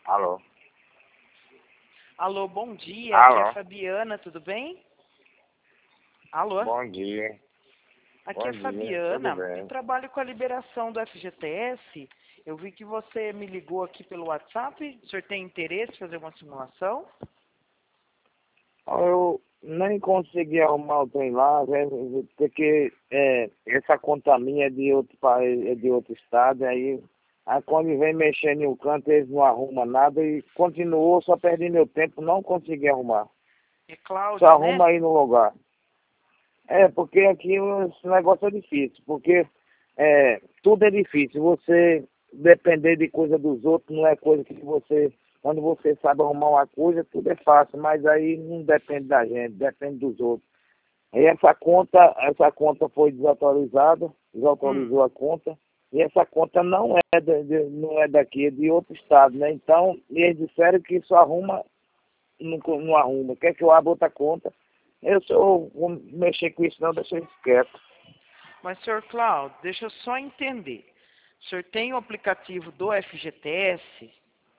Alô? Alô, bom dia. Aqui é a Alô? Fabiana, tudo bem? Alô? Bom dia. Aqui é Bom a dia, tudo Fabiana. Eu bem? trabalho com a liberação do FGTS. Eu vi que você me ligou aqui pelo WhatsApp. O senhor tem interesse em fazer uma simulação? Eu nem consegui arrumar o trem lá, né, porque essa conta minha é de outro país, é de outro estado, aí quando vem mexendo em um canto, eles não arrumam nada e continuou, só perdi meu tempo, não consegui arrumar. É Só Cláudia, né? arruma aí no lugar. Porque aqui esse negócio é difícil, porque tudo é difícil. Você depender de coisa dos outros não é coisa que você, quando você sabe arrumar uma coisa, tudo é fácil, mas aí não depende da gente, depende dos outros. Aí essa conta foi desatualizada, Hum. desatualizou a conta, e essa conta não é daqui, é de outro estado, né? Então, eles disseram que só arruma, não arruma. Quer que eu abra outra conta? Eu vou mexer com isso não, deixa isso quieto. Mas, senhor Cláudio, deixa eu só entender. O senhor tem o aplicativo do FGTS?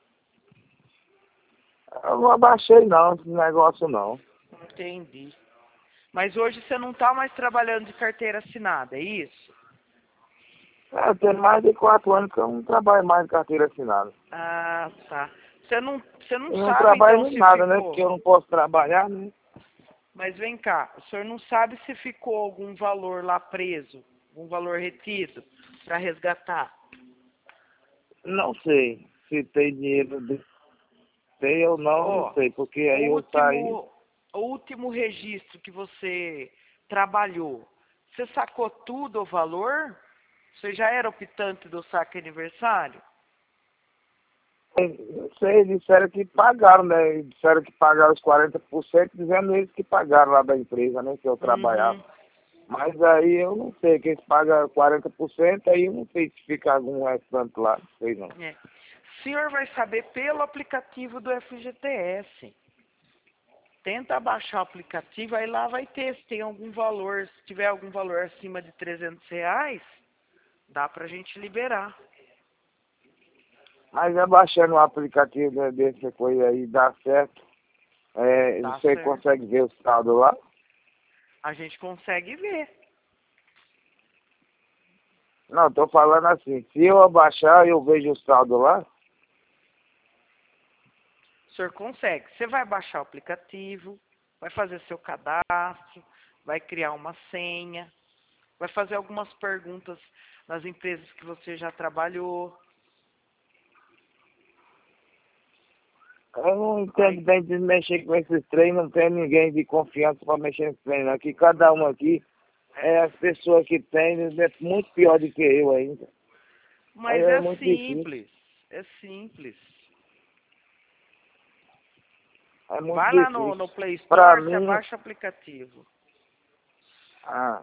Eu não abaixei não, esse negócio não. Entendi. Mas hoje você não está mais trabalhando de carteira assinada, é isso? Tem mais de 4 anos que eu não trabalho mais em carteira assinada. Ah, tá. Você não Eu não sabe, então, trabalho em se nada, né? Porque ficou... eu não posso trabalhar, né? Mas vem cá, o senhor não sabe se ficou algum valor lá preso, algum valor retido para resgatar? Não sei se tem dinheiro, tem ou não, não Ó, sei, porque o aí eu saí. último, o último registro que você trabalhou, você sacou tudo o valor? Você já era optante do saque aniversário? Não sei, disseram que pagaram, né? Disseram que pagaram os 40%, dizendo eles que pagaram lá da empresa, né? Que eu trabalhava. Uhum. Mas aí eu não sei, que eles pagam 40%, aí eu não sei se fica algum restante lá, não sei não. É. O senhor vai saber pelo aplicativo do FGTS. Tenta baixar o aplicativo, aí lá vai ter, se tem algum valor, se tiver algum valor acima de R$ 300, dá pra gente liberar. Mas abaixando o aplicativo dessa coisa aí, dá certo. Dá Você certo. consegue ver o saldo lá? A gente consegue ver. Não, tô falando assim, se eu abaixar, eu vejo o saldo lá? O senhor consegue. Você vai baixar o aplicativo, vai fazer seu cadastro, vai criar uma senha, vai fazer algumas perguntas nas empresas que você já trabalhou. Eu não Aí, entendo bem de mexer com esses trem, não tem ninguém de confiança para mexer nesse trem, não. Aqui, cada um aqui, as pessoas que tem, é muito pior do que eu ainda. Aí mas é é muito difícil, simples. É simples. é muito Vai lá no difícil. Play Para Store, você mim, baixa o aplicativo. ah,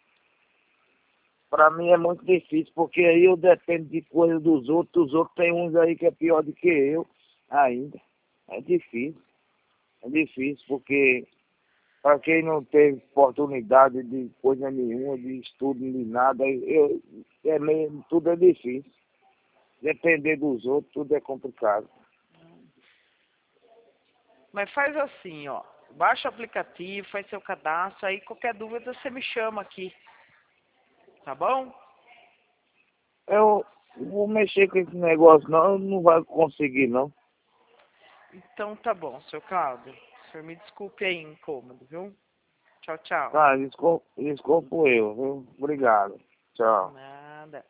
para mim é muito difícil, porque aí eu dependo de coisas dos outros, os outros tem uns aí que é pior do que eu ainda. É difícil, porque para quem não teve oportunidade de coisa nenhuma, de estudo, de nada, tudo é difícil. Depender dos outros, tudo é complicado. Mas faz assim, ó. Baixa o aplicativo, faz seu cadastro, aí qualquer dúvida você me chama aqui, tá bom? Eu vou mexer com esse negócio, não, não vai conseguir, não. Então tá bom, seu Cláudio. O senhor me desculpe aí o incômodo, viu? Tchau, tchau. Tá, desculpa eu, viu? Obrigado. Tchau. Nada.